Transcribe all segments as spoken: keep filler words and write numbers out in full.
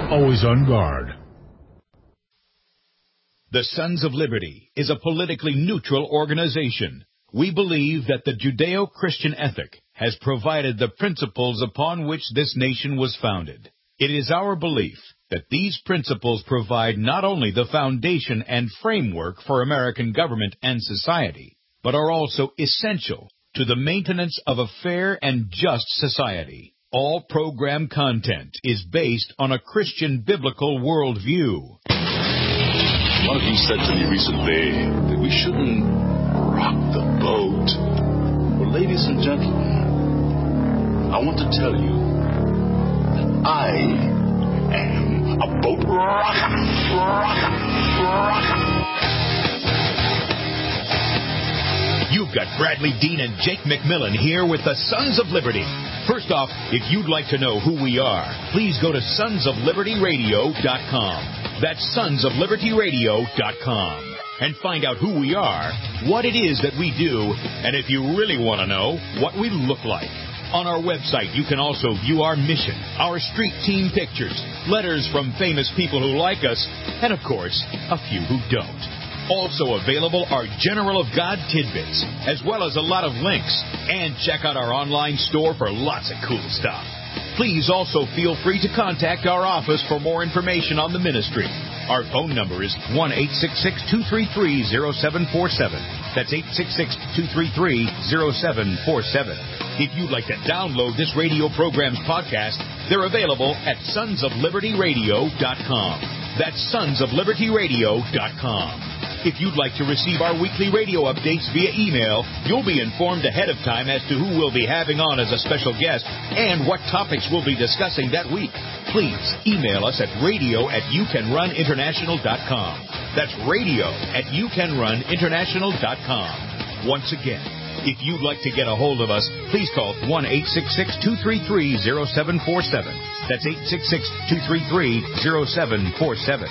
always on guard. The Sons of Liberty is a politically neutral organization. We believe that the Judeo-Christian ethic has provided the principles upon which this nation was founded. It is our belief that these principles provide not only the foundation and framework for American government and society, but are also essential to the maintenance of a fair and just society. All program content is based on a Christian biblical worldview. One of you said to me recently that we shouldn't rock the boat. Well, ladies and gentlemen, I want to tell you that I am a boat rocker, rocker, rocker. You've got Bradley Dean and Jake McMillan here with the Sons of Liberty. First off, if you'd like to know who we are, please go to sons of liberty radio dot com. That's sons of liberty radio dot com. And find out who we are, what it is that we do, and if you really want to know, what we look like. On our website, you can also view our mission, our street team pictures, letters from famous people who like us, and of course, a few who don't. Also available are General of God tidbits, as well as a lot of links. And check out our online store for lots of cool stuff. Please also feel free to contact our office for more information on the ministry. Our phone number is one eight six six, two three three, zero seven four seven. That's eight six six, two three three, zero seven four seven. If you'd like to download this radio program's podcast, they're available at sons of liberty radio dot com. That's sons of liberty radio dot com. If you'd like to receive our weekly radio updates via email, you'll be informed ahead of time as to who we'll be having on as a special guest and what topics we'll be discussing that week. Please email us at radio at you can run international dot com. That's radio at you can run international dot com. Once again, if you'd like to get a hold of us, please call one eight six six, two three three, zero seven four seven. That's eight six six, two three three, zero seven four seven.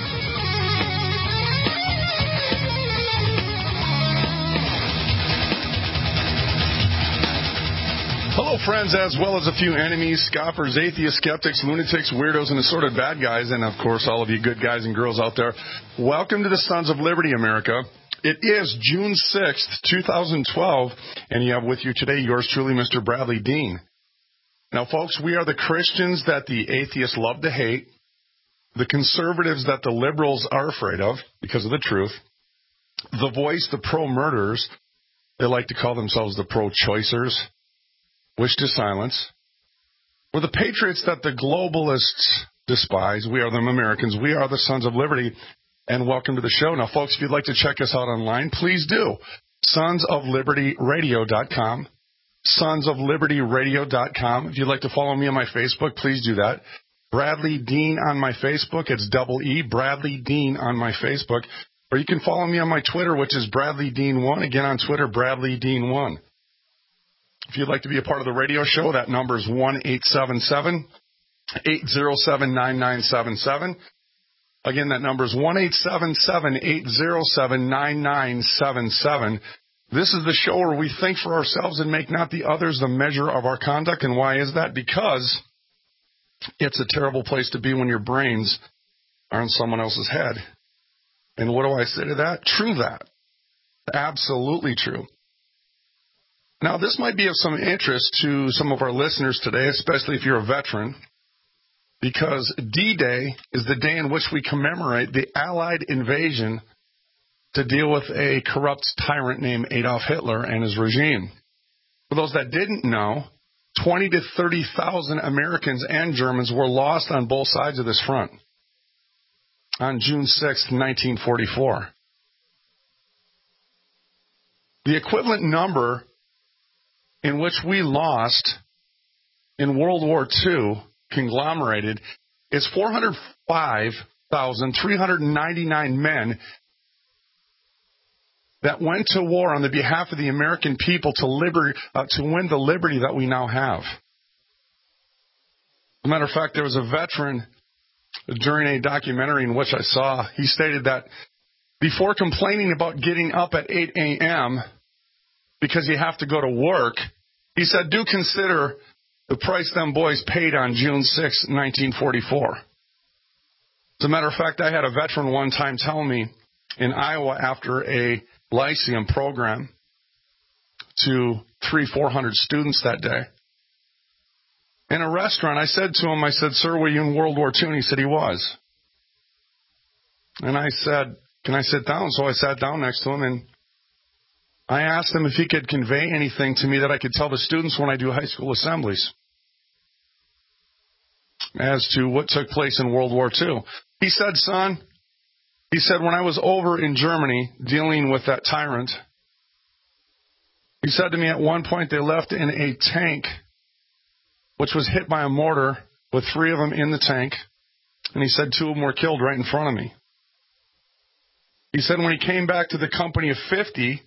Hello, friends, as well as a few enemies, scoffers, atheists, skeptics, lunatics, weirdos, and assorted bad guys, and, of course, all of you good guys and girls out there. Welcome to the Sons of Liberty, America. It is June sixth, twenty twelve, and you have with you today yours truly, Mister Bradley Dean. Now, folks, we are the Christians that the atheists love to hate, the conservatives that the liberals are afraid of because of the truth, the voice, the pro-murderers, they like to call themselves the pro-choicers, wish to silence. We're the patriots that the globalists despise. We are them Americans. We are the Sons of Liberty, and welcome to the show. Now, folks, if you'd like to check us out online, please do. sons of liberty radio dot com. sons of liberty radio dot com. If you'd like to follow me on my Facebook, please do that. Bradley Dean on my Facebook. It's double E, Bradley Dean on my Facebook. Or you can follow me on my Twitter, which is Bradley Dean one. Again, on Twitter, Bradley Dean one. If you'd like to be a part of the radio show, that number is one eight seven seven, eight zero seven, nine nine seven seven. Again, that number is one eight seven seven, eight zero seven, nine nine seven seven. This is the show where we think for ourselves and make not the others the measure of our conduct. And why is that? Because it's a terrible place to be when your brains are in someone else's head. And what do I say to that? True that. Absolutely true. Now, this might be of some interest to some of our listeners today, especially if you're a veteran, because D-Day is the day in which we commemorate the Allied invasion to deal with a corrupt tyrant named Adolf Hitler and his regime. For those that didn't know, twenty to thirty thousand Americans and Germans were lost on both sides of this front on June sixth, nineteen forty-four. The equivalent number in which we lost in World War Two, conglomerated, is four hundred five thousand, three hundred ninety-nine men that went to war on the behalf of the American people to liber- uh, to win the liberty that we now have. As a matter of fact, there was a veteran during a documentary in which I saw, he stated that before complaining about getting up at eight a.m., because you have to go to work, he said, do consider the price them boys paid on June sixth, nineteen forty-four. As a matter of fact, I had a veteran one time tell me in Iowa after a Lyceum program to three, four hundred students that day. In a restaurant, I said to him, I said, "Sir, were you in World War Two?" And he said he was. And I said, "Can I sit down?" So I sat down next to him, and I asked him if he could convey anything to me that I could tell the students when I do high school assemblies as to what took place in World War Two. He said, "Son," he said, "when I was over in Germany dealing with that tyrant," he said to me, at one point they left in a tank which was hit by a mortar with three of them in the tank. And he said two of them were killed right in front of me. He said when he came back to the company of fifty,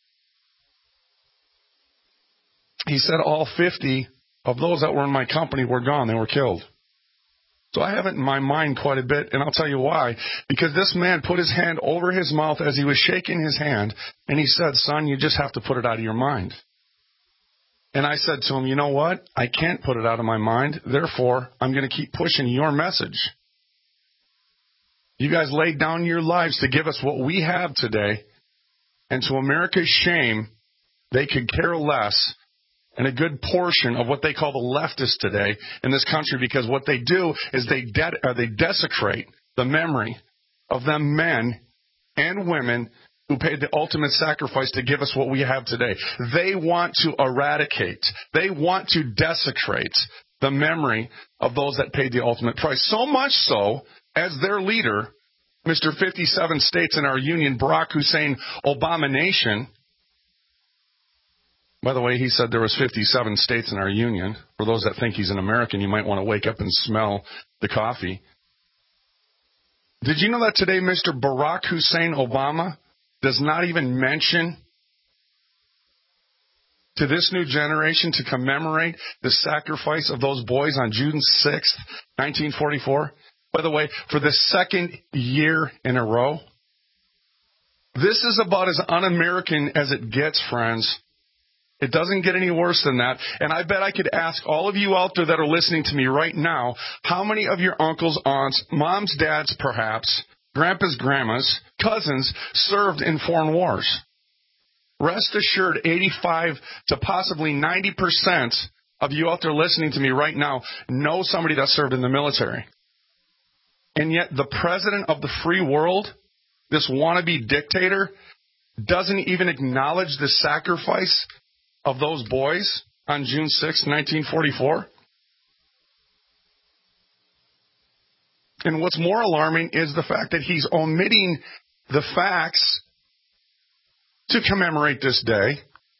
he said all fifty of those that were in my company were gone. They were killed. So I have it in my mind quite a bit, and I'll tell you why. Because this man put his hand over his mouth as he was shaking his hand, and he said, "Son, you just have to put it out of your mind." And I said to him, "You know what? I can't put it out of my mind. Therefore, I'm going to keep pushing your message. You guys laid down your lives to give us what we have today, and to America's shame, they could care less and a good portion of what they call the leftists today in this country, because what they do is they de- uh, they desecrate the memory of them men and women who paid the ultimate sacrifice to give us what we have today. They want to eradicate, they want to desecrate the memory of those that paid the ultimate price. So much so, as their leader, Mister fifty-seven states in our union, Barack Hussein Obama Nation. By the way, he said there was fifty-seven states in our union. For those that think he's an American, you might want to wake up and smell the coffee. Did you know that today Mister Barack Hussein Obama does not even mention to this new generation to commemorate the sacrifice of those boys on June sixth, nineteen forty-four? By the way, for the second year in a row. This is about as un-American as it gets, friends. It doesn't get any worse than that. And I bet I could ask all of you out there that are listening to me right now, how many of your uncles, aunts, moms, dads perhaps, grandpas, grandmas, cousins served in foreign wars? Rest assured, eighty-five to possibly ninety percent of you out there listening to me right now know somebody that served in the military. And yet the president of the free world, this wannabe dictator, doesn't even acknowledge the sacrifice of those boys on June sixth, nineteen forty-four. And what's more alarming is the fact that he's omitting the facts to commemorate this day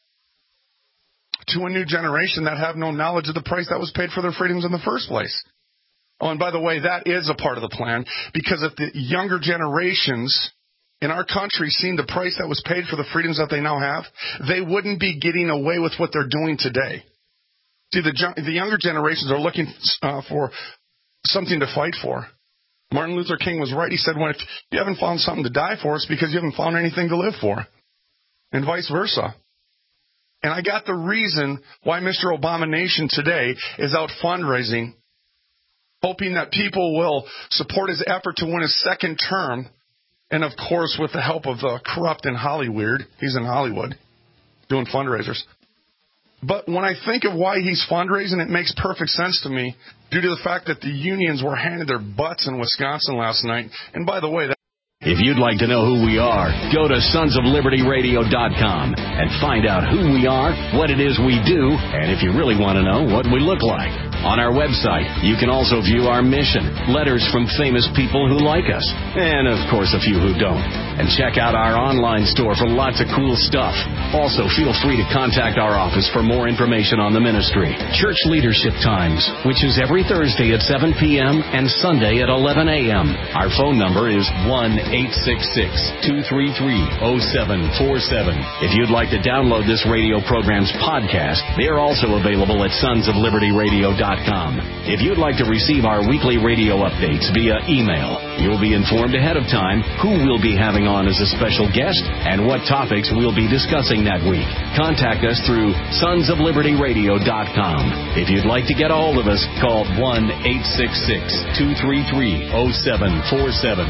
to a new generation that have no knowledge of the price that was paid for their freedoms in the first place. Oh, and by the way, that is a part of the plan, because if the younger generations in our country seen the price that was paid for the freedoms that they now have, they wouldn't be getting away with what they're doing today. See, the, the younger generations are looking uh, for something to fight for. Martin Luther King was right. He said, "When if you haven't found something to die for, it's because you haven't found anything to live for," and vice versa. And I got the reason why Mister Obama Nation today is out fundraising, hoping that people will support his effort to win his second term. And, of course, with the help of the corrupt and Hollyweird. He's in Hollywood doing fundraisers. But when I think of why he's fundraising, it makes perfect sense to me due to the fact that the unions were handed their butts in Wisconsin last night. And, by the way, that if you'd like to know who we are, go to sons of liberty radio dot com and find out who we are, what it is we do, and if you really want to know, what we look like. On our website, you can also view our mission, letters from famous people who like us, and, of course, a few who don't. And check out our online store for lots of cool stuff. Also, feel free to contact our office for more information on the ministry. Church Leadership Times, which is every Thursday at seven p.m. and Sunday at eleven a.m. Our phone number is one eight six six, two three three, zero seven four seven. If you'd like to download this radio program's podcast, they're also available at sons of liberty radio dot com. If you'd like to receive our weekly radio updates via email, You'll be informed ahead of time who we'll be having on as a special guest and what topics we'll be discussing that week. Contact us through sons of liberty radio dot com. If you'd like to get a hold of us, call one eight six six, two three three, zero seven four seven.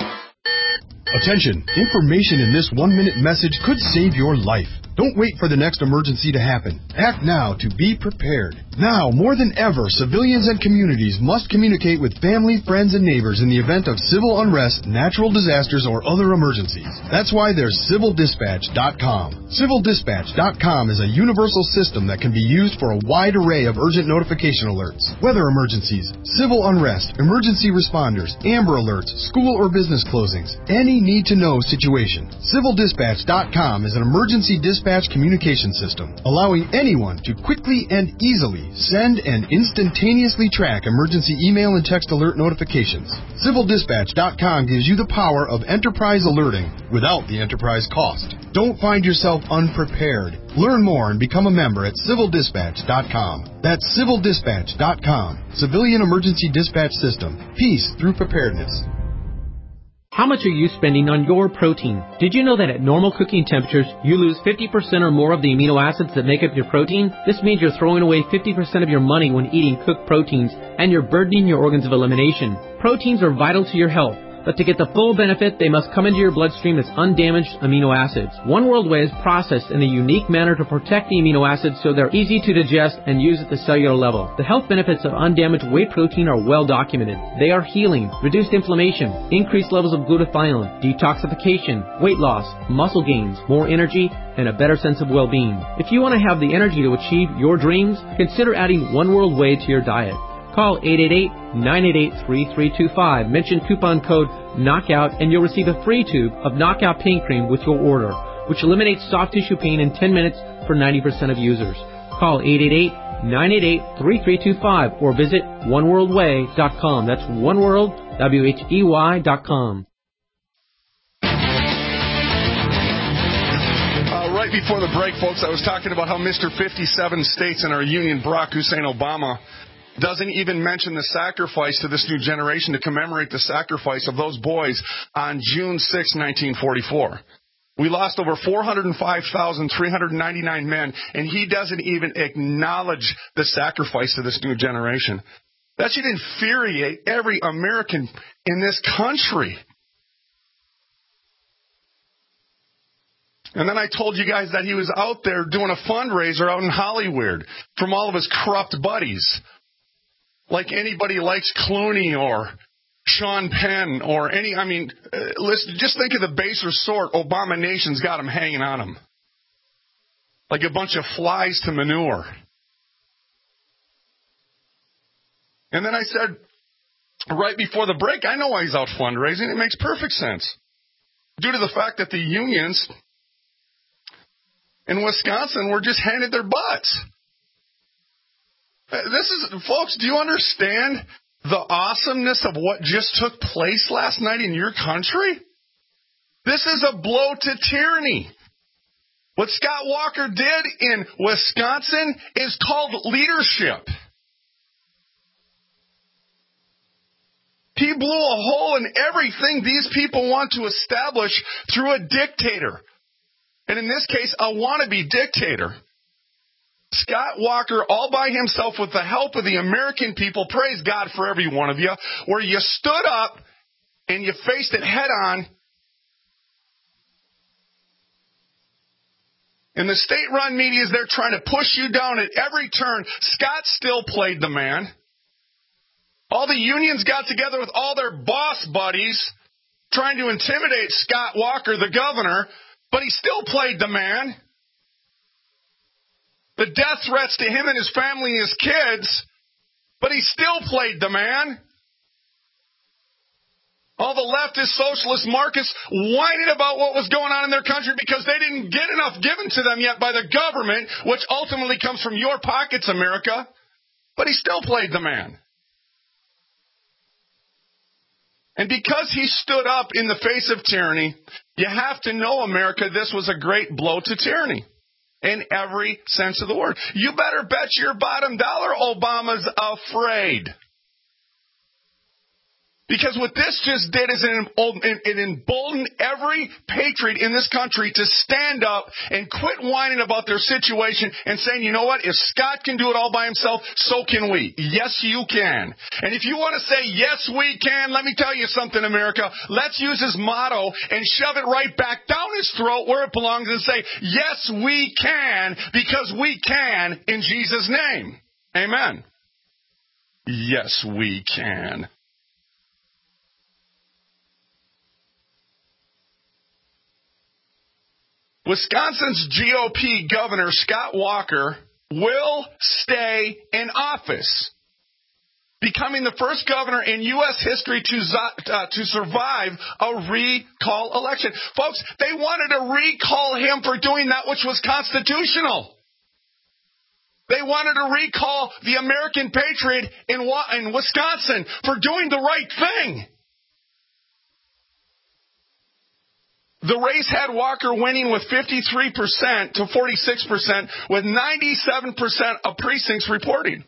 Attention! Information in this one-minute message could save your life. Don't wait for the next emergency to happen. Act now to be prepared. Now, more than ever, civilians and communities must communicate with family, friends, and neighbors in the event of civil unrest, natural disasters, or other emergencies. That's why there's civil dispatch dot com. civil dispatch dot com is a universal system that can be used for a wide array of urgent notification alerts. Weather emergencies, civil unrest, emergency responders, Amber Alerts, school or business closings, any need-to-know situation. civil dispatch dot com is an emergency dispatch communication system, allowing anyone to quickly and easily send and instantaneously track emergency email and text alert notifications. civil dispatch dot com gives you the power of enterprise alerting without the enterprise cost. Don't find yourself unprepared. Learn more and become a member at civil dispatch dot com. That's civil dispatch dot com. Civilian Emergency Dispatch System. Peace through preparedness. How much are you spending on your protein? Did you know that at normal cooking temperatures, you lose fifty percent or more of the amino acids that make up your protein? This means you're throwing away fifty percent of your money when eating cooked proteins, and you're burdening your organs of elimination. Proteins are vital to your health, but to get the full benefit, they must come into your bloodstream as undamaged amino acids. One World Whey is processed in a unique manner to protect the amino acids so they're easy to digest and use at the cellular level. The health benefits of undamaged whey protein are well documented. They are healing, reduced inflammation, increased levels of glutathione, detoxification, weight loss, muscle gains, more energy, and a better sense of well-being. If you want to have the energy to achieve your dreams, consider adding One World Whey to your diet. Call eight eight eight, nine eight eight, three three two five. Mention coupon code KNOCKOUT and you'll receive a free tube of Knockout Pain Cream with your order, which eliminates soft tissue pain in ten minutes for ninety percent of users. Call eight eight eight, nine eight eight, three three two five or visit one world way dot com. That's oneworld, W H E Y dot com. Uh, right before the break, folks, I was talking about how Mister fifty-seven states in our union, Barack Hussein Obama, doesn't even mention the sacrifice to this new generation to commemorate the sacrifice of those boys on June sixth, nineteen forty-four. We lost over four hundred five thousand, three hundred ninety-nine men, and he doesn't even acknowledge the sacrifice to this new generation. That should infuriate every American in this country. And then I told you guys that he was out there doing a fundraiser out in Hollywood from all of his corrupt buddies. Like anybody likes Clooney or Sean Penn or any, I mean, uh, listen, just think of the baser sort Obama Nation's got him hanging on him. Like a bunch of flies to manure. And then I said, right before the break, I know why he's out fundraising. It makes perfect sense. Due to the fact that the unions in Wisconsin were just handed their butts. This is, folks, do you understand the awesomeness of what just took place last night in your country? This is a blow to tyranny. What Scott Walker did in Wisconsin is called leadership. He blew a hole in everything these people want to establish through a dictator. And in this case, a wannabe dictator. Scott Walker, all by himself with the help of the American people, praise God for every one of you, where you stood up and you faced it head on. And the state-run media is there trying to push you down at every turn. Scott still played the man. All the unions got together with all their boss buddies trying to intimidate Scott Walker, the governor, but he still played the man. The death threats to him and his family and his kids, but he still played the man. All the leftist socialist Marxists whining about what was going on in their country because they didn't get enough given to them yet by the government, which ultimately comes from your pockets, America. But he still played the man. And because he stood up in the face of tyranny, you have to know, America, this was a great blow to tyranny. In every sense of the word. You better bet your bottom dollar Obama's afraid. Because what this just did is it emboldened every patriot in this country to stand up and quit whining about their situation and saying, you know what, if Scott can do it all by himself, so can we. Yes, you can. And if you want to say, yes, we can, let me tell you something, America. Let's use his motto and shove it right back down his throat where it belongs and say, yes, we can, because we can in Jesus' name. Amen. Yes, we can. Wisconsin's G O P Governor Scott Walker will stay in office, becoming the first governor in U S history to, uh, to survive a recall election. Folks, they wanted to recall him for doing that which was constitutional. They wanted to recall the American patriot in, in Wisconsin for doing the right thing. The race had Walker winning with fifty-three percent to forty-six percent, with ninety-seven percent of precincts reporting.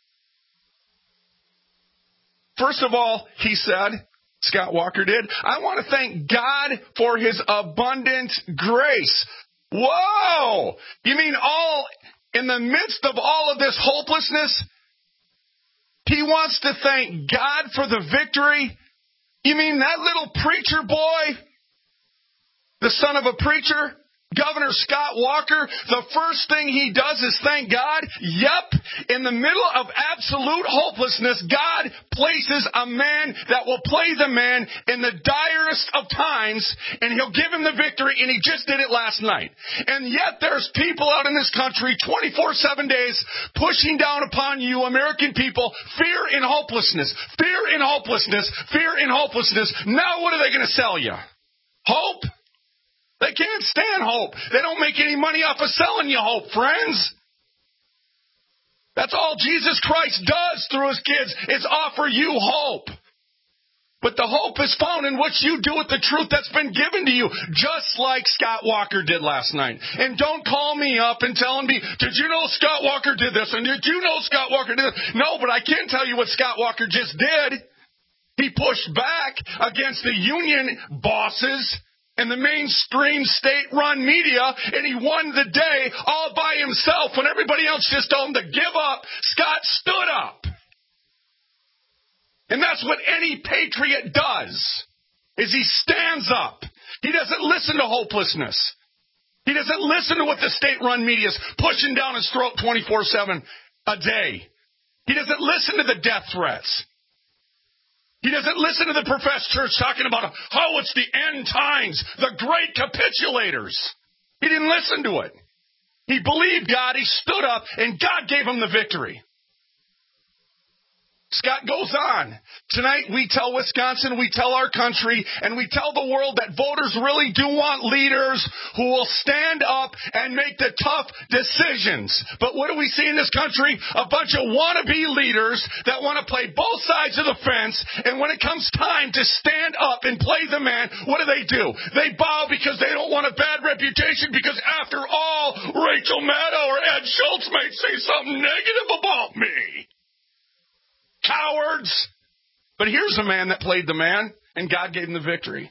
First of all, he said, Scott Walker did, I want to thank God for his abundant grace. Whoa! You mean all in the midst of all of this hopelessness, he wants to thank God for the victory? You mean that little preacher boy, the son of a preacher, Governor Scott Walker, the first thing he does is thank God? Yep. In the middle of absolute hopelessness, God places a man that will play the man in the direst of times, and he'll give him the victory, and he just did it last night. And yet there's people out in this country twenty-four seven days pushing down upon you, American people, fear and hopelessness, fear and hopelessness, fear and hopelessness. Now what are they going to sell you? Hope? They can't stand hope. They don't make any money off of selling you hope, friends. That's all Jesus Christ does through his kids is offer you hope. But the hope is found in what you do with the truth that's been given to you, just like Scott Walker did last night. And don't call me up and tell me, did you know Scott Walker did this? And did you know Scott Walker did this? No, but I can tell you what Scott Walker just did. He pushed back against the union bosses and the mainstream state-run media, and he won the day all by himself when everybody else just told him to give up. Scott stood up. And that's what any patriot does, is he stands up. He doesn't listen to hopelessness. He doesn't listen to what the state-run media is pushing down his throat twenty-four seven a day. He doesn't listen to the death threats. He doesn't listen to the professed church talking about how it's the end times, the great capitulators. He didn't listen to it. He believed God, he stood up, and God gave him the victory. Scott goes on. Tonight we tell Wisconsin, we tell our country, and we tell the world that voters really do want leaders who will stand up and make the tough decisions. But what do we see in this country? A bunch of wannabe leaders that want to play both sides of the fence, and when it comes time to stand up and play the man, what do they do? They bow because they don't want a bad reputation, because after all, Rachel Maddow or Ed Schultz may say something negative about me. Cowards. But here's a man that played the man, and God gave him the victory.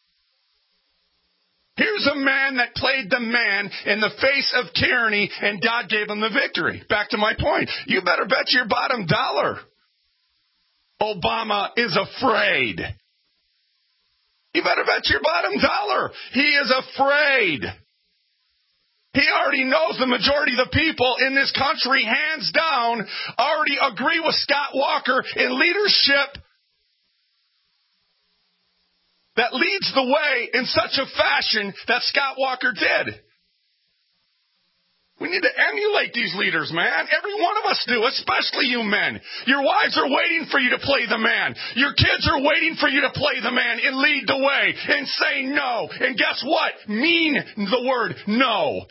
Here's a man that played the man in the face of tyranny, and God gave him the victory. Back to my point. You better bet your bottom dollar Obama is afraid. You better bet your bottom dollar he is afraid. He already knows the majority of the people in this country, hands down, already agree with Scott Walker in leadership that leads the way in such a fashion that Scott Walker did. We need to emulate these leaders, man. Every one of us do, especially you men. Your wives are waiting for you to play the man. Your kids are waiting for you to play the man and lead the way and say no. And guess what? Mean the word no.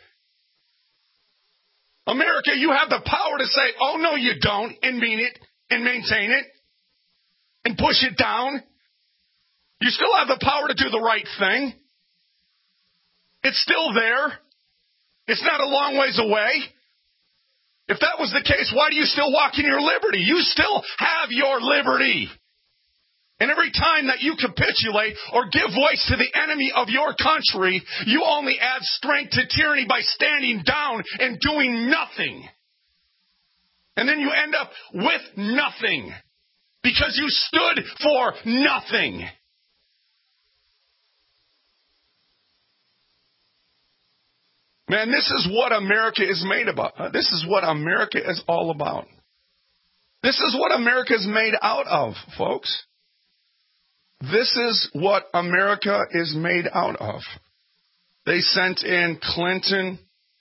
America, you have the power to say, oh, no, you don't, and mean it, and maintain it, and push it down. You still have the power to do the right thing. It's still there. It's not a long ways away. If that was the case, why do you still walk in your liberty? You still have your liberty. And every time that you capitulate or give voice to the enemy of your country, you only add strength to tyranny by standing down and doing nothing. And then you end up with nothing because you stood for nothing. Man, this is what America is made about. This is what America is all about. This is what America is made out of, folks. This is what America is made out of. They sent in Clinton.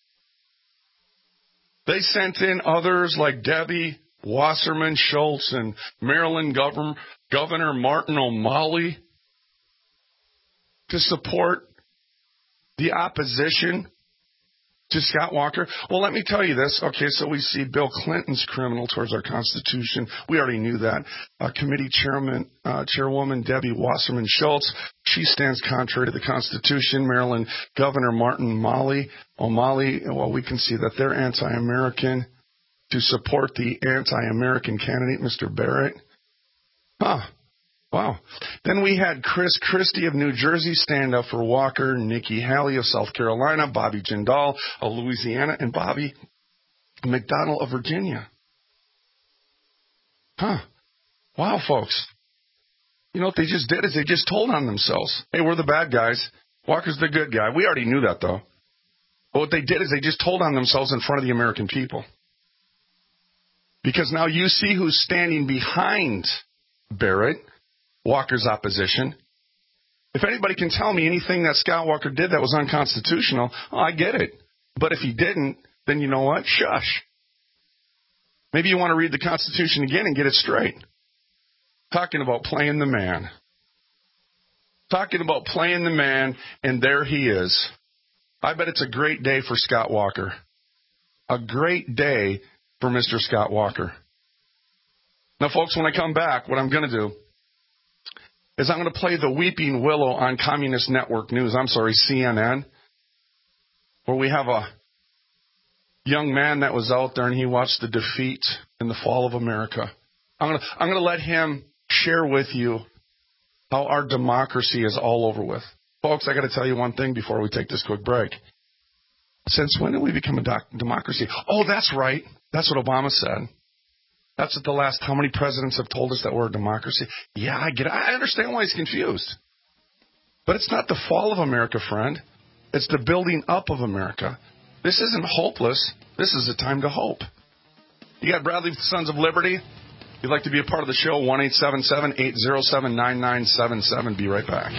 They sent in others like Debbie Wasserman Schultz and Maryland Governor, Governor Martin O'Malley to support the opposition to Scott Walker. Well, let me tell you this. Okay, so we see Bill Clinton's criminal towards our Constitution. We already knew that. Uh, committee chairman, uh, chairwoman Debbie Wasserman Schultz, she stands contrary to the Constitution. Maryland Governor Martin O'Malley, O'Malley, well, we can see that they're anti-American to support the anti-American candidate, Mister Barrett. Huh. Wow. Then we had Chris Christie of New Jersey stand up for Walker, Nikki Haley of South Carolina, Bobby Jindal of Louisiana, and Bobby McDonnell of Virginia. Huh. Wow, folks. You know what they just did is they just told on themselves. Hey, we're the bad guys. Walker's the good guy. We already knew that, though. But what they did is they just told on themselves in front of the American people. Because now you see who's standing behind Barrett, Walker's opposition. If anybody can tell me anything that Scott Walker did that was unconstitutional, oh, I get it. But if he didn't, then you know what? Shush. Maybe you want to read the Constitution again and get it straight. Talking about playing the man. Talking about playing the man, and there he is. I bet it's a great day for Scott Walker. A great day for Mister Scott Walker. Now, folks, when I come back, what I'm going to do is I'm going to play the Weeping Willow on Communist Network News, I'm sorry, C N N, where we have a young man that was out there and he watched the defeat and the fall of America. I'm going to, I'm going to let him share with you how our democracy is all over with. Folks, I got to tell you one thing before we take this quick break. Since when did we become a doc- democracy? Oh, that's right. That's what Obama said. That's what the last, how many presidents have told us that we're a democracy? Yeah, I get it. I understand why he's confused. But it's not the fall of America, friend. It's the building up of America. This isn't hopeless. This is a time to hope. You got Bradley with the Sons of Liberty. If you'd like to be a part of the show, one eight seven seven, eight zero seven, nine nine seven seven. Be right back.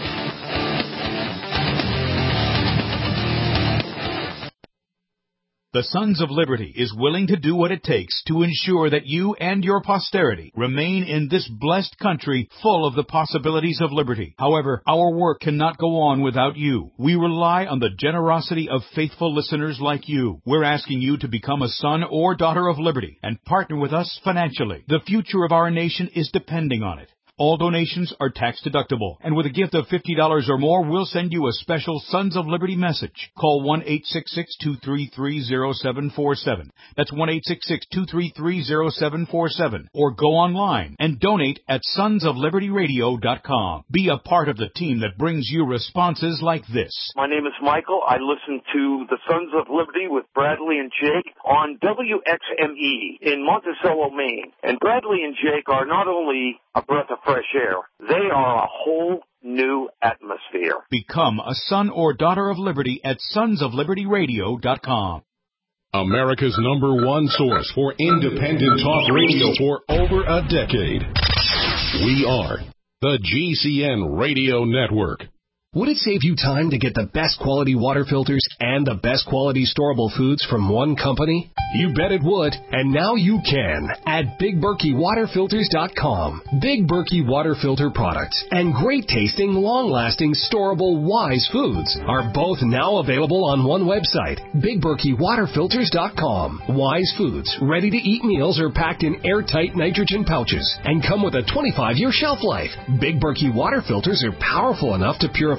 The Sons of Liberty is willing to do what it takes to ensure that you and your posterity remain in this blessed country full of the possibilities of liberty. However, our work cannot go on without you. We rely on the generosity of faithful listeners like you. We're asking you to become a son or daughter of liberty and partner with us financially. The future of our nation is depending on it. All donations are tax deductible, and with a gift of fifty dollars or more, we'll send you a special Sons of Liberty message. Call one eight six six, two three three, zero seven four seven. That's one eight six six, two three three, zero seven four seven. Or go online and donate at sons of liberty radio dot com. Be a part of the team that brings you responses like this. My name is Michael. I listen to the Sons of Liberty with Bradley and Jake on W X M E in Monticello, Maine. And Bradley and Jake are not only a breath of fresh air, they are a whole new atmosphere. Become a son or daughter of liberty at sons of liberty radio dot com. America's number one source for independent talk radio for over a decade. We are the G C N Radio Network. Would it save you time to get the best quality water filters and the best quality storable foods from one company? You bet it would, and now you can at Big Berkey Water Filters dot com. Big Berkey Water Filter products and great-tasting, long-lasting, storable Wise foods are both now available on one website, Big Berkey Water Filters dot com. Wise foods, ready-to-eat meals are packed in airtight nitrogen pouches and come with a twenty-five year shelf life. Big Berkey Water Filters are powerful enough to purify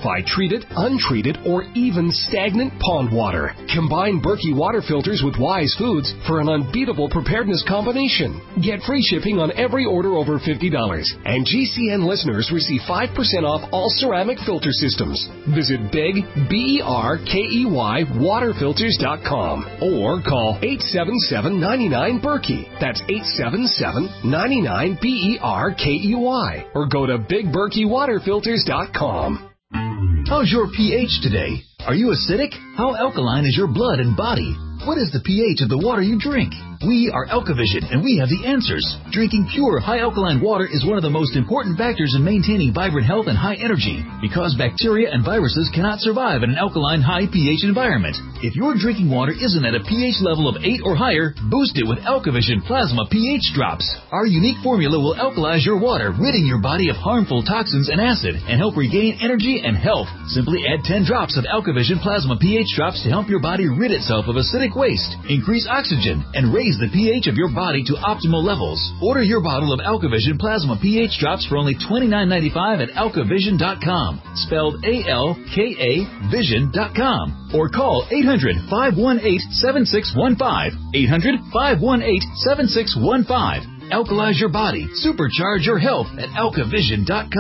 purify treated, untreated, or even stagnant pond water. Combine Berkey water filters with Wise Foods for an unbeatable preparedness combination. Get free shipping on every order over fifty dollars. And G C N listeners receive five percent off all ceramic filter systems. Visit Big, B E R K E Y, water filters dot com or call eight seven seven, nine nine, Berkey. That's eight seven seven, nine nine, B E R K E Y. Or go to big berkey water filters dot com. How's your pH today? Are you acidic? How alkaline is your blood and body? What is the pH of the water you drink? We are AlkaVision, and we have the answers. Drinking pure, high-alkaline water is one of the most important factors in maintaining vibrant health and high energy, because bacteria and viruses cannot survive in an alkaline, high pH environment. If your drinking water isn't at a pH level of eight or higher, boost it with AlkaVision Plasma pH Drops. Our unique formula will alkalize your water, ridding your body of harmful toxins and acid, and help regain energy and health. Simply add ten drops of AlkaVision Plasma pH Drops to help your body rid itself of acidic waste, increase oxygen, and raise the pH of your body to optimal levels. Order your bottle of AlkaVision Plasma pH Drops for only twenty-nine ninety-five at alka vision dot com, spelled A L K A vision dot com, or call eight hundred, five one eight, seven six one five, eight hundred, five one eight, seven six one five. Alkalize your body, supercharge your health at alka vision dot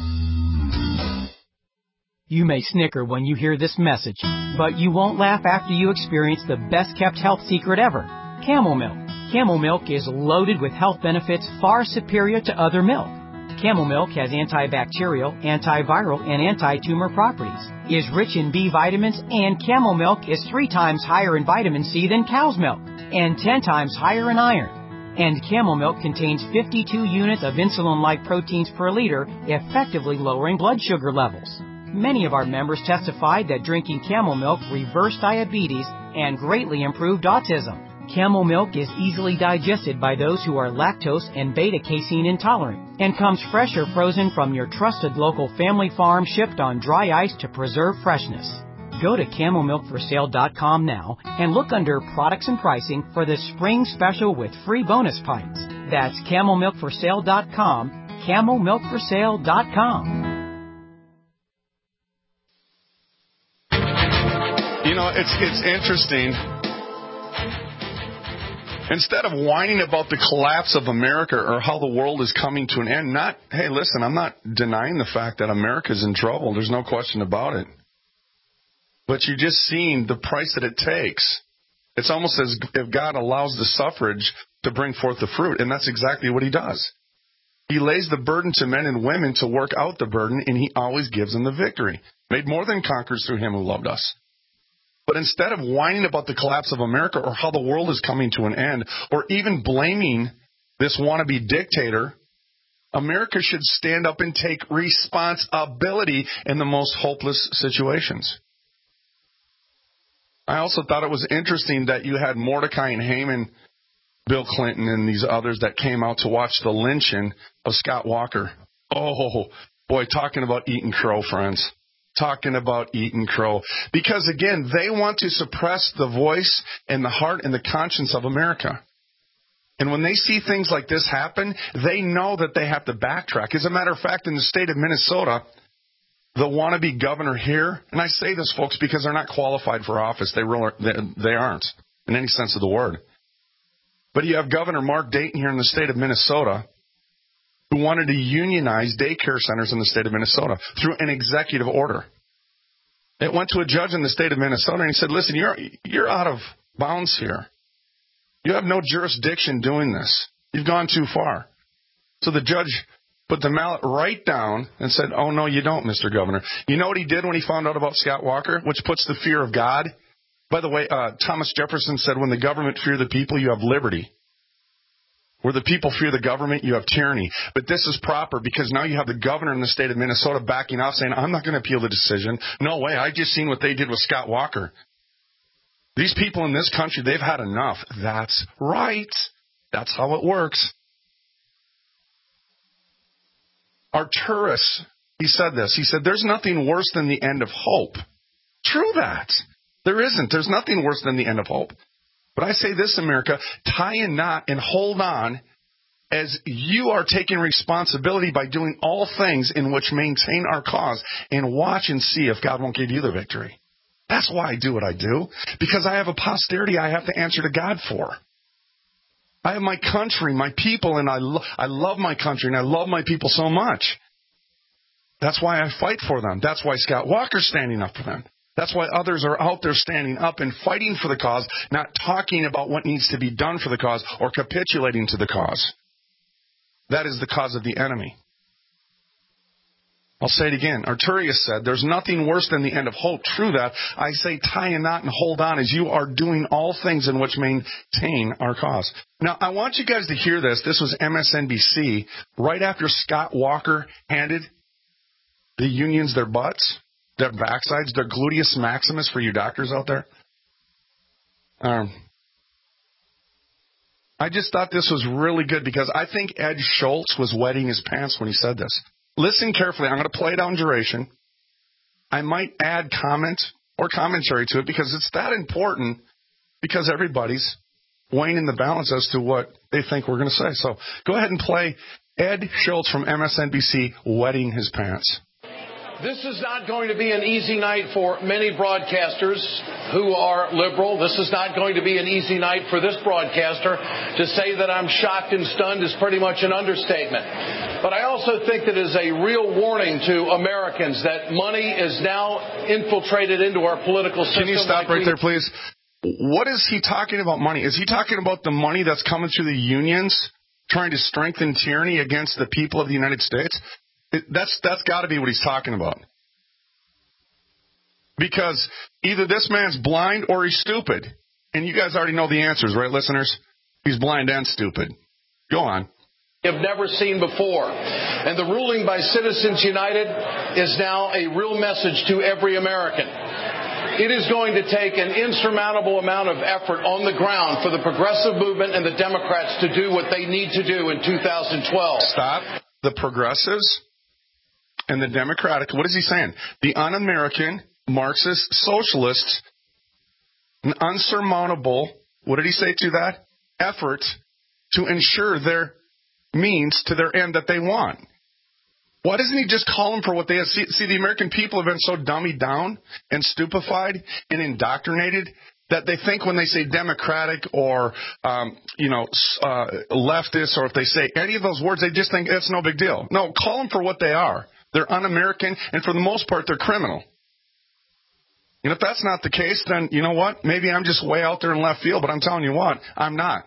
com. You may snicker when you hear this message, but you won't laugh after you experience the best-kept health secret ever. Camel milk. Camel milk is loaded with health benefits far superior to other milk. Camel milk has antibacterial, antiviral, and anti-tumor properties, is rich in B vitamins, and camel milk is three times higher in vitamin C than cow's milk, and ten times higher in iron. And camel milk contains fifty-two units of insulin-like proteins per liter, effectively lowering blood sugar levels. Many of our members testified that drinking camel milk reversed diabetes and greatly improved autism. Camel milk is easily digested by those who are lactose and beta-casein intolerant and comes fresh or frozen from your trusted local family farm, shipped on dry ice to preserve freshness. Go to camel milk for sale dot com now and look under products and pricing for the spring special with free bonus pints. That's camel milk for sale dot com, camel milk for sale dot com. You know, it's it's interesting. Instead of whining about the collapse of America or how the world is coming to an end, not, hey, listen, I'm not denying the fact that America's in trouble. There's no question about it. But you're just seeing the price that it takes. It's almost as if God allows the suffrage to bring forth the fruit, and that's exactly what he does. He lays the burden to men and women to work out the burden, and he always gives them the victory. Made more than conquerors through him who loved us. But instead of whining about the collapse of America or how the world is coming to an end, or even blaming this wannabe dictator, America should stand up and take responsibility in the most hopeless situations. I also thought it was interesting that you had Mordecai and Haman, Bill Clinton, and these others that came out to watch the lynching of Scott Walker. Oh, boy, talking about eating crow, friends. Talking about eating crow. Because, again, they want to suppress the voice and the heart and the conscience of America. And when they see things like this happen, they know that they have to backtrack. As a matter of fact, in the state of Minnesota, the wannabe governor here, and I say this, folks, because they're not qualified for office. They really, they aren't, in any sense of the word. But you have Governor Mark Dayton here in the state of Minnesota, who wanted to unionize daycare centers in the state of Minnesota through an executive order. It went to a judge in the state of Minnesota, and he said, listen, you're you're out of bounds here. You have no jurisdiction doing this. You've gone too far. So the judge put the mallet right down and said, oh, no, you don't, Mister Governor. You know what he did when he found out about Scott Walker, which puts the fear of God? By the way, uh, Thomas Jefferson said, when the government fear the people, you have liberty. Where the people fear the government, you have tyranny. But this is proper because now you have the governor in the state of Minnesota backing off saying, I'm not going to appeal the decision. No way. I just seen what they did with Scott Walker. These people in this country, they've had enough. That's right. That's how it works. Arturus, he said this. He said, there's nothing worse than the end of hope. True that. There isn't. There's nothing worse than the end of hope. But I say this, America, tie a knot and hold on as you are taking responsibility by doing all things in which maintain our cause, and watch and see if God won't give you the victory. That's why I do what I do, because I have a posterity I have to answer to God for. I have my country, my people, and I, lo- I love my country, and I love my people so much. That's why I fight for them. That's why Scott Walker's standing up for them. That's why others are out there standing up and fighting for the cause, not talking about what needs to be done for the cause or capitulating to the cause. That is the cause of the enemy. I'll say it again. Arturius said, there's nothing worse than the end of hope. True that. I say tie a knot and hold on as you are doing all things in which maintain our cause. Now, I want you guys to hear this. This was M S N B C right after Scott Walker handed the unions their butts, their backsides, their gluteus maximus for you doctors out there. Um, I just thought this was really good because I think Ed Schultz was wetting his pants when he said this. Listen carefully. I'm going to play it on duration. I might add comment or commentary to it because it's that important because everybody's weighing in the balance as to what they think we're going to say. So go ahead and play Ed Schultz from M S N B C wetting his pants. This is not going to be an easy night for many broadcasters who are liberal. This is not going to be an easy night for this broadcaster. To say that I'm shocked and stunned is pretty much an understatement. But I also think that it is a real warning to Americans that money is now infiltrated into our political system. Can you stop like right we... there, please? What is he talking about money? Is he talking about the money that's coming through the unions trying to strengthen tyranny against the people of the United States? It, that's that's got to be what he's talking about. Because either this man's blind or he's stupid. And you guys already know the answers, right, listeners? He's blind and stupid. Go on. Have never seen before. And the ruling by Citizens United is now a real message to every American. It is going to take an insurmountable amount of effort on the ground for the progressive movement and the Democrats to do what they need to do in two thousand twelve. Stop. The progressives and the Democratic, what is he saying? The un-American, Marxist, socialists, an unsurmountable, what did he say to that? Effort to ensure their means to their end that they want. Why doesn't he just call them for what they have? See, see, the American people have been so dummied down and stupefied and indoctrinated that they think when they say Democratic or, um, you know, uh, leftist, or if they say any of those words, they just think it's no big deal. No, call them for what they are. They're un-American, and for the most part, they're criminal. And if that's not the case, then you know what? Maybe I'm just way out there in left field, but I'm telling you what, I'm not.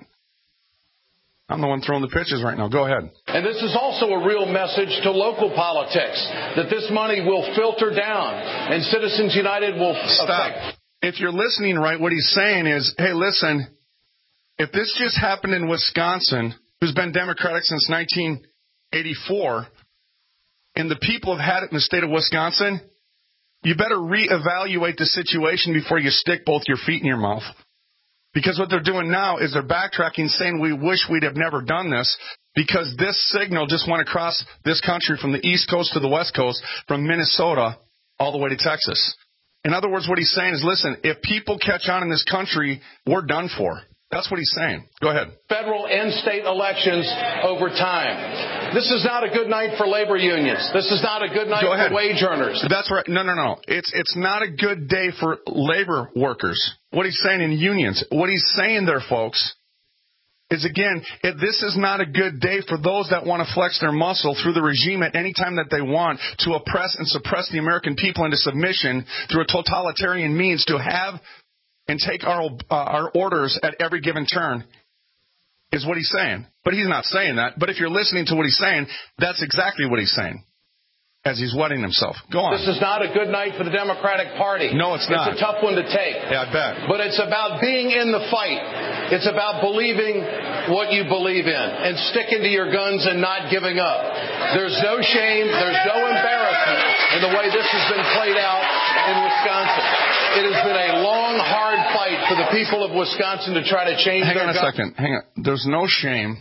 I'm the one throwing the pitches right now. Go ahead. And this is also a real message to local politics, that this money will filter down, and Citizens United will Stop. affect. If you're listening right, what he's saying is, hey, listen, if this just happened in Wisconsin, who's been Democratic since nineteen eighty-four, and the people have had it in the state of Wisconsin, you better reevaluate the situation before you stick both your feet in your mouth. Because what they're doing now is they're backtracking, saying we wish we'd have never done this, because this signal just went across this country from the East Coast to the West Coast, from Minnesota all the way to Texas. In other words, what he's saying is, listen, if people catch on in this country, we're done for. That's what he's saying. Go ahead. Federal and state elections over time. This is not a good night for labor unions. This is not a good night Go ahead. for wage earners. That's right. No, no, no. It's it's not a good day for labor workers. What he's saying in unions, what he's saying there, folks, is, again, if this is not a good day for those that want to flex their muscle through the regime at any time that they want to oppress and suppress the American people into submission through a totalitarian means to have and take our uh, our orders at every given turn, is what he's saying. But he's not saying that. But if you're listening to what he's saying, that's exactly what he's saying as he's wetting himself. Go on. This is not a good night for the Democratic Party. No, it's not. It's a tough one to take. Yeah, I bet. But it's about being in the fight. It's about believing what you believe in and sticking to your guns and not giving up. There's no shame. There's no embarrassment in the way this has been played out in Wisconsin. It has been a long, hard fight for the people of Wisconsin to try to change Hang their on a gun- second. Hang on. There's no shame.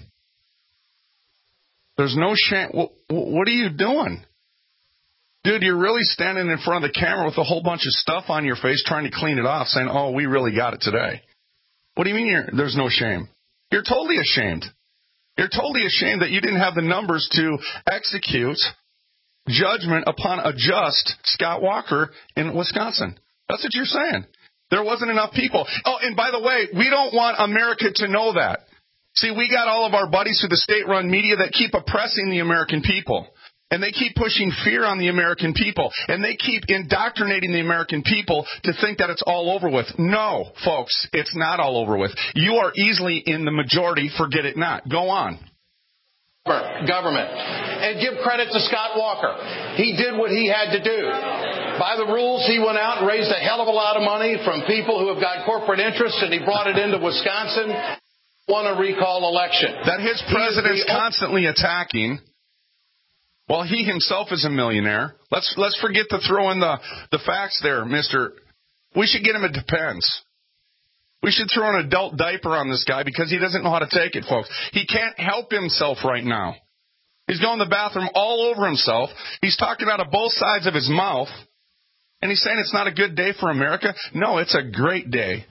There's no shame. What, what are you doing? Dude, you're really standing in front of the camera with a whole bunch of stuff on your face trying to clean it off, saying, oh, we really got it today. What do you mean you're, there's no shame? You're totally ashamed. You're totally ashamed that you didn't have the numbers to execute judgment upon a just Scott Walker in Wisconsin. That's what you're saying. There wasn't enough people. Oh, and by the way, we don't want America to know that. See, we got all of our buddies through the state-run media that keep oppressing the American people. And they keep pushing fear on the American people. And they keep indoctrinating the American people to think that it's all over with. No, folks, it's not all over with. You are easily in the majority. Forget it not. Go on. Government. And give credit to Scott Walker. He did what he had to do. By the rules, he went out and raised a hell of a lot of money from people who have got corporate interests, and he brought it into Wisconsin, won a recall election. That his president's constantly attacking. Well, he himself is a millionaire. Let's let's forget to throw in the, the facts there, mister. We should get him a Depends. We should throw an adult diaper on this guy because he doesn't know how to take it, folks. He can't help himself right now. He's going to the bathroom all over himself. He's talking out of both sides of his mouth. And he's saying it's not a good day for America. No, it's a great day.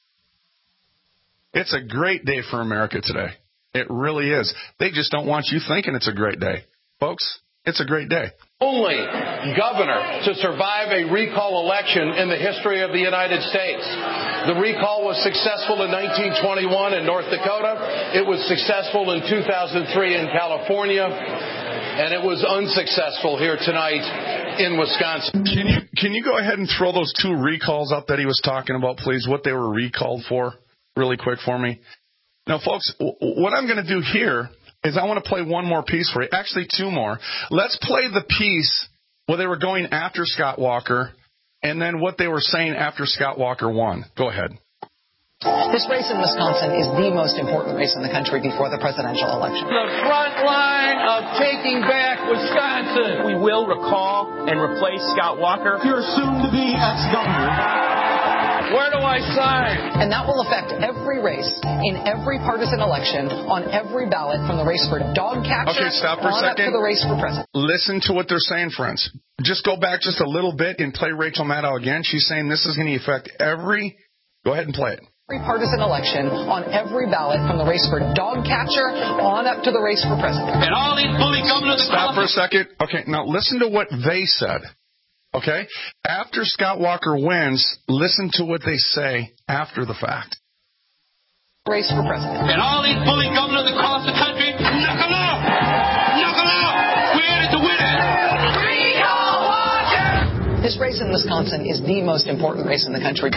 It's a great day for America today. It really is. They just don't want you thinking it's a great day. Folks, it's a great day. Only governor to survive a recall election in the history of the United States. The recall was successful in nineteen twenty-one in North Dakota. It was successful in two thousand three in California. And it was unsuccessful here tonight in Wisconsin. Can you can you go ahead and throw those two recalls up that he was talking about, please? What they were recalled for, really quick for me. Now, folks, what I'm going to do here is I want to play one more piece for you. Actually, two more. Let's play the piece where they were going after Scott Walker and then what they were saying after Scott Walker won. Go ahead. This race in Wisconsin is the most important race in the country before the presidential election. The front line of taking back Wisconsin. We will recall and replace Scott Walker. Your soon-to-be ex-governor. Where do I sign? And that will affect every race in every partisan election on every ballot from the race for dog catcher okay, stop for a on second. up to the race for president. Listen to what they're saying, friends. Just go back just a little bit and play Rachel Maddow again. She's saying this is going to affect every... Go ahead and play it. Every partisan election on every ballot from the race for dog catcher on up to the race for president. And all these bully governors... Stop for a second. Okay, now listen to what they said. Okay? After Scott Walker wins, listen to what they say after the fact. Race for president. And all these bully governors across the country, knock them out! Knock them out! We're in it to win it! Recall Walker! This race in Wisconsin is the most important race in the country.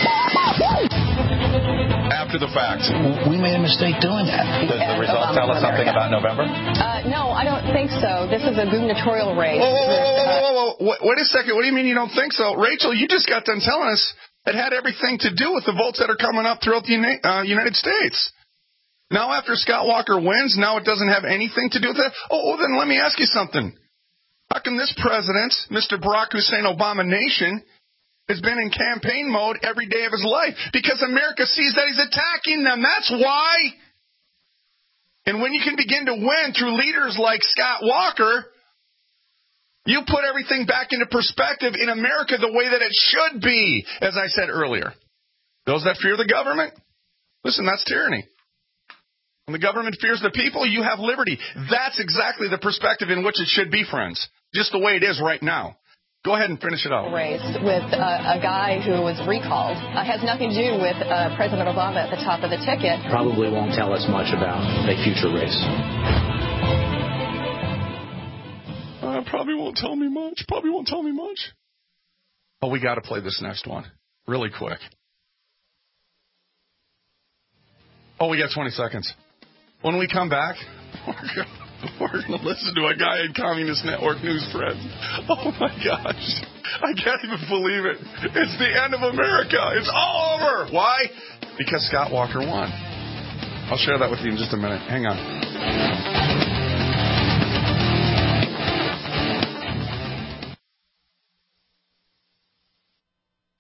After the fact. We made a mistake doing that. Does the result tell us something about November? Uh, no, I don't think so. This is a gubernatorial race. Whoa, whoa, whoa, whoa, whoa, whoa, whoa. Wait a second. What do you mean you don't think so? Rachel, you just got done telling us it had everything to do with the votes that are coming up throughout the uh, United States. Now after Scott Walker wins, now it doesn't have anything to do with that? Oh, then let me ask you something. How come this president, Mister Barack Hussein Obama Nation, has been in campaign mode every day of his life? Because America sees that he's attacking them. That's why. And when you can begin to win through leaders like Scott Walker, you put everything back into perspective in America the way that it should be, as I said earlier. Those that fear the government, listen, that's tyranny. When the government fears the people, you have liberty. That's exactly the perspective in which it should be, friends. Just the way it is right now. Go ahead and finish it out. Race with uh, a guy who was recalled uh, has nothing to do with uh, President Obama at the top of the ticket. Probably won't tell us much about a future race. Uh, probably won't tell me much. Probably won't tell me much. Oh, we got to play this next one really quick. Oh, we got twenty seconds. When we come back, we're going to listen to a guy in Communist Network News, friends. Oh, my gosh. I can't even believe it. It's the end of America. It's all over. Why? Because Scott Walker won. I'll share that with you in just a minute. Hang on.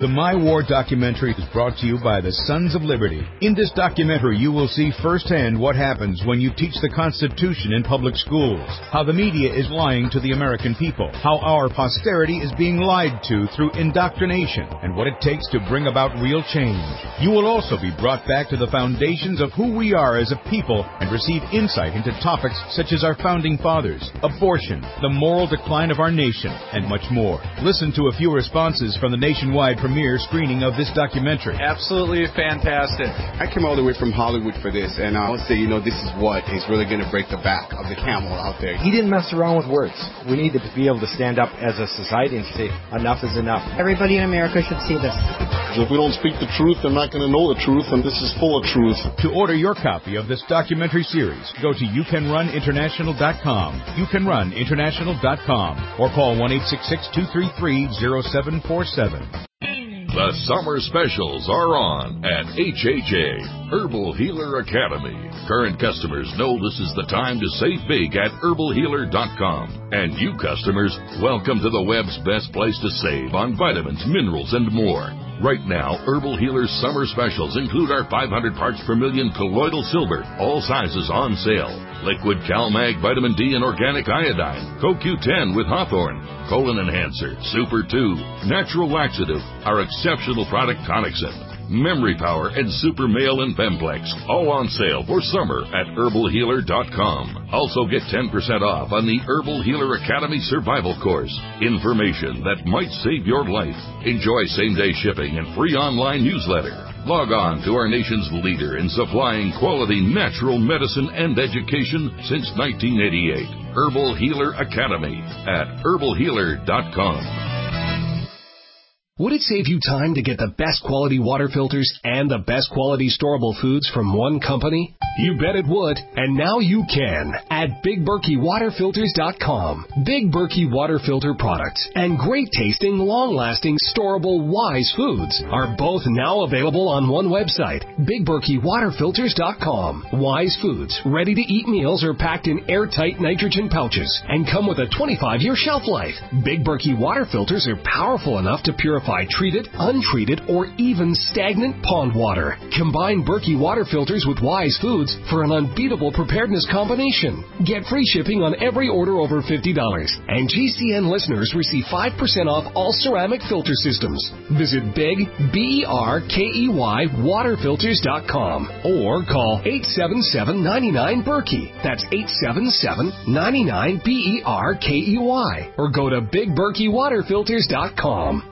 The My War documentary is brought to you by the Sons of Liberty. In this documentary, you will see firsthand what happens when you teach the Constitution in public schools, how the media is lying to the American people, how our posterity is being lied to through indoctrination, and what it takes to bring about real change. You will also be brought back to the foundations of who we are as a people and receive insight into topics such as our founding fathers, abortion, the moral decline of our nation, and much more. Listen to a few responses from the nationwide premiere screening of this documentary. Absolutely fantastic. I came all the way from Hollywood for this, and I want to say, you know, this is what is really going to break the back of the camel out there. He didn't mess around with words. We need to be able to stand up as a society and say, enough is enough. Everybody in America should see this. If we don't speak the truth, they're not going to know the truth, and this is full of truth. To order your copy of this documentary series, go to you can run international dot com, you can run international dot com, or call one eight six six, two three three, zero seven four seven. The summer specials are on at H H A, Herbal Healer Academy. Current customers know this is the time to save big at herbal healer dot com. And you customers, welcome to the web's best place to save on vitamins, minerals, and more. Right now, Herbal Healer's summer specials include our five hundred parts per million colloidal silver, all sizes on sale. Liquid CalMag Vitamin D and Organic Iodine, Co Q ten with Hawthorne, Colon Enhancer, Super two, Natural Laxative, our exceptional product Tonicsyn, Memory Power, and Super Male and Bemplex, all on sale for summer at herbal healer dot com. Also get ten percent off on the Herbal Healer Academy Survival Course. Information that might save your life. Enjoy same-day shipping and free online newsletter. Log on to our nation's leader in supplying quality natural medicine and education since nineteen eighty-eight. Herbal Healer Academy at herbal healer dot com. Would it save you time to get the best quality water filters and the best quality storable foods from one company? You bet it would, and now you can at Big Berkey Water Filters dot com. Big Berkey Water Filter products and great tasting, long-lasting, storable Wise Foods are both now available on one website, Big Berkey Water Filters dot com. Wise Foods, ready-to-eat meals are packed in airtight nitrogen pouches and come with a twenty-five year shelf life. Big Berkey Water Filters are powerful enough to purify treated, untreated, or even stagnant pond water. Combine Berkey Water Filters with Wise Foods for an unbeatable preparedness combination. Get free shipping on every order over fifty dollars. And G C N listeners receive five percent off all ceramic filter systems. Visit Big, B E R K E Y, water filters dot com or call eight seven seven, nine nine, Berkey. That's eight seven seven, nine nine, B E R K E Y. Or go to Big Berkey Water Filters dot com.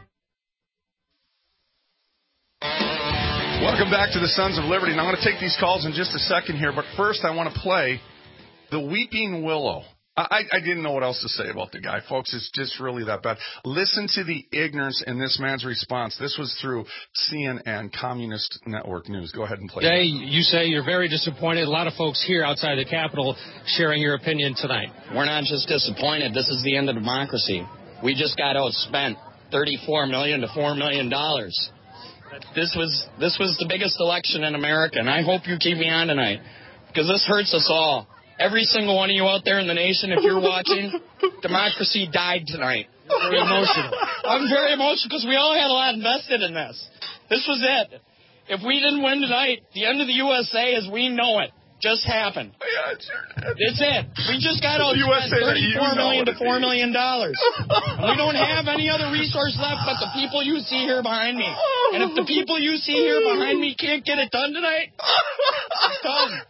Welcome back to the Sons of Liberty. And I'm going to take these calls in just a second here, but first I want to play The Weeping Willow. I, I didn't know what else to say about the guy, folks. It's just really that bad. Listen to the ignorance in this man's response. This was through C N N, Communist Network News. Go ahead and play. Jay, you say you're very disappointed. A lot of folks here outside the Capitol sharing your opinion tonight. We're not just disappointed. This is the end of democracy. We just got outspent thirty-four million dollars to four million dollars. This was this was the biggest election in America, and I hope you keep me on tonight, because this hurts us all. Every single one of you out there in the nation, if you're watching, democracy died tonight. Very emotional. I'm very emotional because we all had a lot invested in this. This was it. If we didn't win tonight, the end of the U S A as we know it just happened. Yeah, it sure did. It's it. We just got out thirty-four million dollars to four million dollars. We don't have any other resource left but the people you see here behind me. And if the people you see here behind me can't get it done tonight, it's done.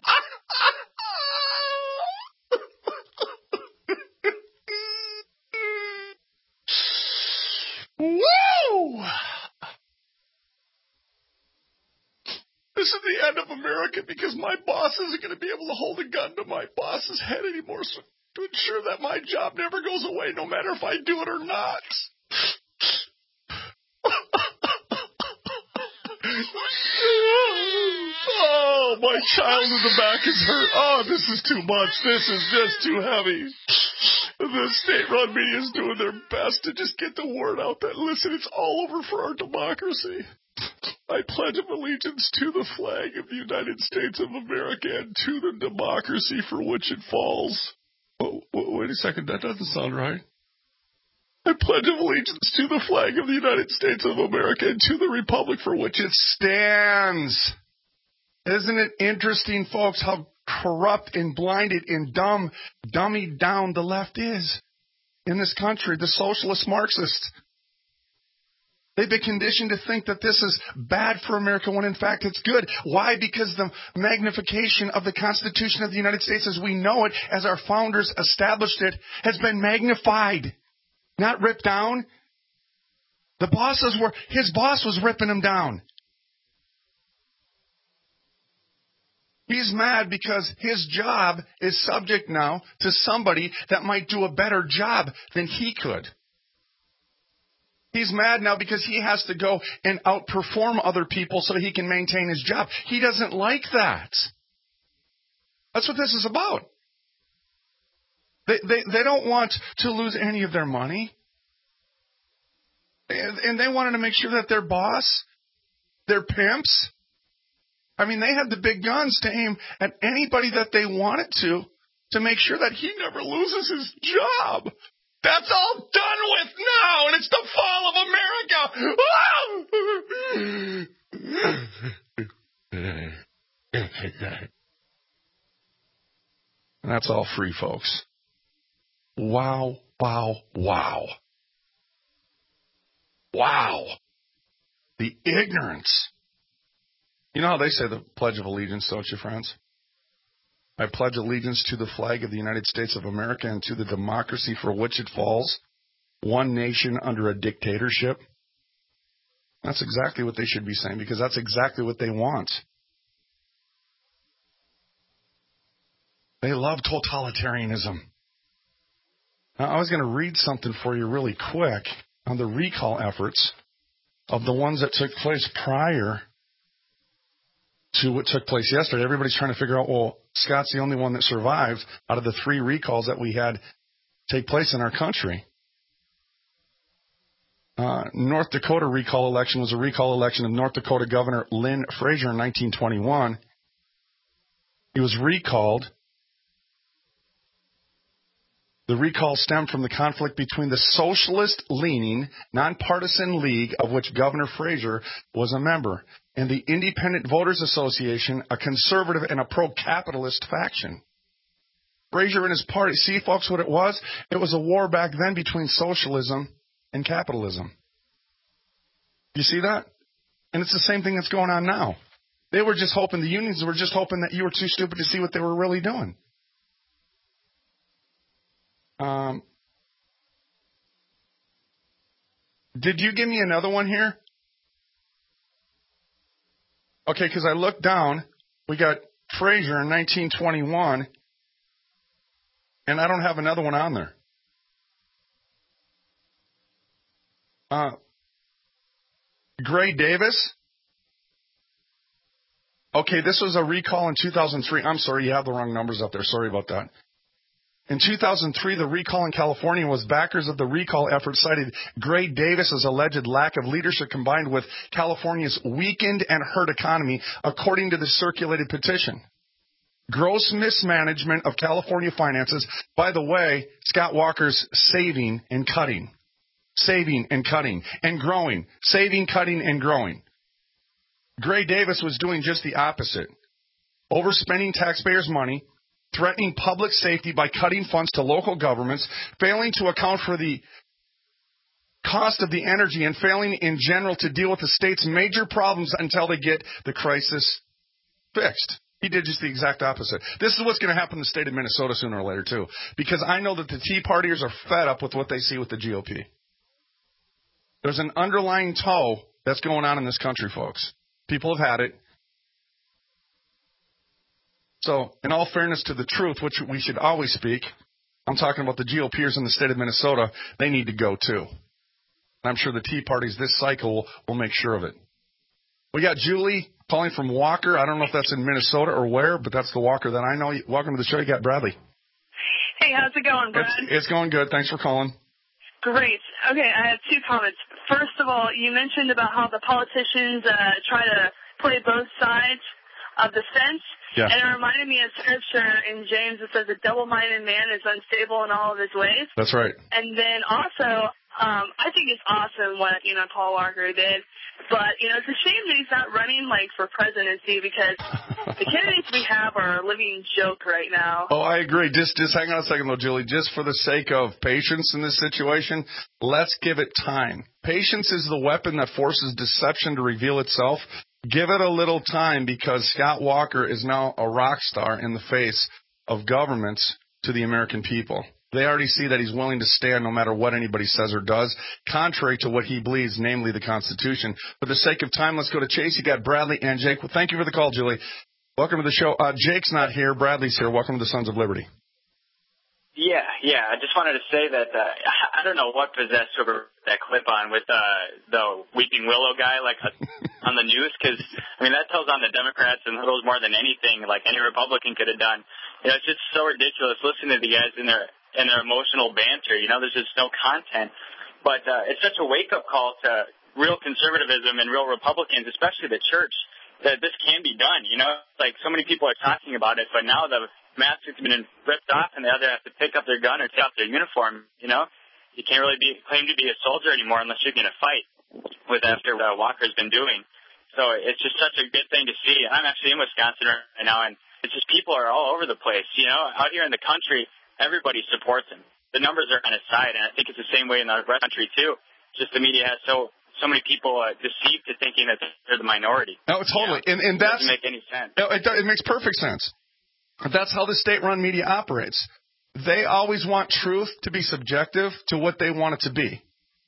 Woo! This is the end of America because my boss isn't going to be able to hold a gun to my boss's head anymore. So to ensure that my job never goes away, no matter if I do it or not. Oh, my child in the back is hurt. Oh, this is too much. This is just too heavy. The state-run media is doing their best to just get the word out that, listen, it's all over for our democracy. I pledge of allegiance to the flag of the United States of America and to the democracy for which it falls. Oh, wait a second, that doesn't sound right. I pledge allegiance to the flag of the United States of America and to the republic for which it stands. Isn't it interesting, folks, how corrupt and blinded and dumb, dummied down the left is in this country, the socialist Marxists. They've been conditioned to think that this is bad for America when in fact it's good. Why? Because the magnification of the Constitution of the United States as we know it, as our founders established it, has been magnified, not ripped down. The bosses were, his boss was ripping him down. He's mad because his job is subject now to somebody that might do a better job than he could. He's mad now because he has to go and outperform other people so he can maintain his job. He doesn't like that. That's what this is about. They, they, they don't want to lose any of their money. And, and they wanted to make sure that their boss, their pimps, I mean, they had the big guns to aim at anybody that they wanted to, to make sure that he never loses his job. That's all done with now, and it's the fall of America. And that's all free, folks. Wow, wow, wow. Wow. The ignorance. You know how they say the Pledge of Allegiance, don't you, friends? I pledge allegiance to the flag of the United States of America and to the democracy for which it falls, one nation under a dictatorship. That's exactly what they should be saying, because that's exactly what they want. They love totalitarianism. Now, I was going to read something for you really quick on the recall efforts of the ones that took place prior to what took place yesterday. Everybody's trying to figure out, well, Scott's the only one that survived out of the three recalls that we had take place in our country. Uh, North Dakota recall election was a recall election of North Dakota Governor Lynn Frazier in nineteen twenty-one. He was recalled. The recall stemmed from the conflict between the socialist-leaning, nonpartisan league of which Governor Frazier was a member, and the Independent Voters Association, a conservative and a pro-capitalist faction. Frazier and his party, see, folks, what it was? It was a war back then between socialism and capitalism. You see that? And it's the same thing that's going on now. They were just hoping, the unions were just hoping that you were too stupid to see what they were really doing. Um, did you give me another one here? Okay, because I looked down. We got Frazier in nineteen twenty-one, and I don't have another one on there. Uh, Gray Davis. Okay, this was a recall in two thousand three. I'm sorry, you have the wrong numbers up there. Sorry about that. In two thousand three, the recall in California was backers of the recall effort cited Gray Davis's alleged lack of leadership combined with California's weakened and hurt economy, according to the circulated petition. Gross mismanagement of California finances. By the way, Scott Walker's saving and cutting. Saving and cutting and growing. Saving, cutting, and growing. Gray Davis was doing just the opposite. Overspending taxpayers' money, threatening public safety by cutting funds to local governments, failing to account for the cost of the energy, and failing in general to deal with the state's major problems until they get the crisis fixed. He did just the exact opposite. This is what's going to happen in the state of Minnesota sooner or later, too, because I know that the Tea Partiers are fed up with what they see with the G O P. There's an underlying tow that's going on in this country, folks. People have had it. So, in all fairness to the truth, which we should always speak, I'm talking about the GOPers in the state of Minnesota. They need to go, too. And I'm sure the Tea Parties this cycle will, will make sure of it. We got Julie calling from Walker. I don't know if that's in Minnesota or where, but that's the Walker that I know. Welcome to the show. You got Bradley. Hey, how's it going, Brad? It's, it's going good. Thanks for calling. Great. Okay, I have two comments. First of all, you mentioned about how the politicians uh, try to play both sides of the fence. Yeah. And it reminded me of scripture in James that says a double-minded man is unstable in all of his ways. That's right. And then also, Um, I think it's awesome what, you know, Paul Walker did. But, you know, it's a shame that he's not running, like, for presidency because the candidates we have are a living joke right now. Oh, I agree. Just just hang on a second, though, Julie. Just for the sake of patience in this situation, let's give it time. Patience is the weapon that forces deception to reveal itself. Give it a little time because Scott Walker is now a rock star in the face of governments to the American people. They already see that he's willing to stand no matter what anybody says or does, contrary to what he believes, namely the Constitution. For the sake of time, let's go to Chase. You got Bradley and Jake. Well, thank you for the call, Julie. Welcome to the show. Uh, Jake's not here. Bradley's here. Welcome to the Sons of Liberty. Yeah, yeah. I just wanted to say that uh, I don't know what possessed whoever that clip on with uh, the Weeping Willow guy, like uh, on the news, because I mean that tells on the Democrats and liberals more than anything, like any Republican could have done. You know, it's just so ridiculous listening to the guys in their in their emotional banter. You know, there's just no content. But uh, it's such a wake up call to real conservatism and real Republicans, especially the church, that this can be done. You know, like so many people are talking about it, but now the mask has been ripped off and they either have to pick up their gun or take off their uniform, you know? You can't really be claim to be a soldier anymore unless you're going to fight with after uh, Walker's been doing. So it's just such a good thing to see. I'm actually in Wisconsin right now, and it's just people are all over the place, you know? Out here in the country, everybody supports him. The numbers are on his side, and I think it's the same way in the rest of the country, too. Just the media has so so many people uh, deceived to thinking that they're the minority. No, totally. You know? And, and that's, it doesn't make any sense. No, it, it makes perfect sense. That's how the state-run media operates. They always want truth to be subjective to what they want it to be.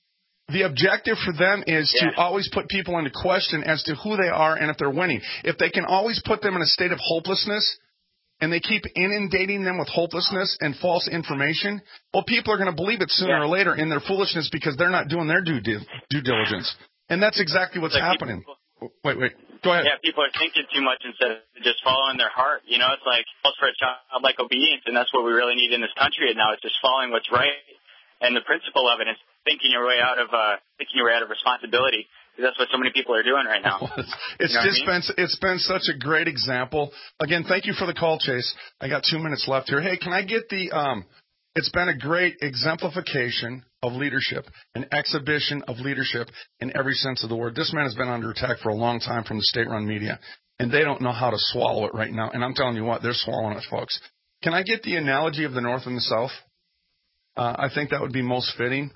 The objective for them is yeah. to always put people into question as to who they are and if they're winning. If they can always put them in a state of hopelessness and they keep inundating them with hopelessness and false information, well, people are going to believe it sooner yeah. or later in their foolishness because they're not doing their due, due diligence. And that's exactly what's like happening. People- Wait, wait. Go ahead. Yeah, people are thinking too much instead of just following their heart. You know, it's like calls for a childlike obedience, and that's what we really need in this country now. It's just following what's right, and the principle of it is thinking your way out of uh, thinking your way out of responsibility. Because that's what so many people are doing right now. it's you know just I mean? been it's been such a great example. Again, thank you for the call, Chase. I got two minutes left here. Hey, can I get the? Um, it's been a great exemplification of leadership, an exhibition of leadership in every sense of the word. This man has been under attack for a long time from the state-run media, and they don't know how to swallow it right now. And I'm telling you what, they're swallowing it, folks. Can I get the analogy of the North and the South? Uh, I think that would be most fitting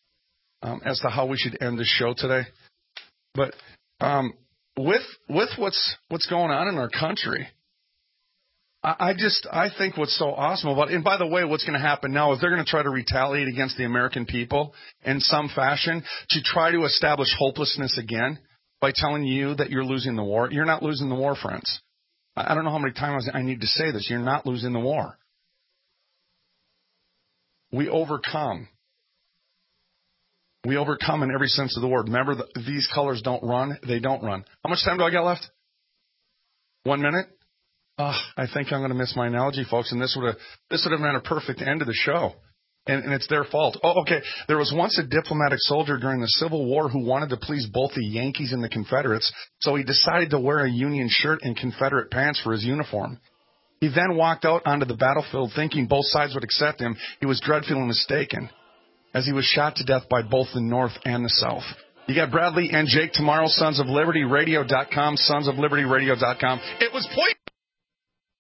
um, as to how we should end this show today. But um, with with what's what's going on in our country, I just, I think what's so awesome about it, and by the way, what's going to happen now is they're going to try to retaliate against the American people in some fashion to try to establish hopelessness again by telling you that you're losing the war. You're not losing the war, friends. I don't know how many times I need to say this. You're not losing the war. We overcome. We overcome in every sense of the word. Remember, the, these colors don't run. They don't run. How much time do I got left? One minute? Oh, I think I'm going to miss my analogy, folks, and this would have this would have been a perfect end to the show, and, and it's their fault. Oh, okay. There was once a diplomatic soldier during the Civil War who wanted to please both the Yankees and the Confederates, so he decided to wear a Union shirt and Confederate pants for his uniform. He then walked out onto the battlefield thinking both sides would accept him. He was dreadfully mistaken, as he was shot to death by both the North and the South. You got Bradley and Jake tomorrow, sons of liberty radio dot com, sons of liberty radio dot com. It was point.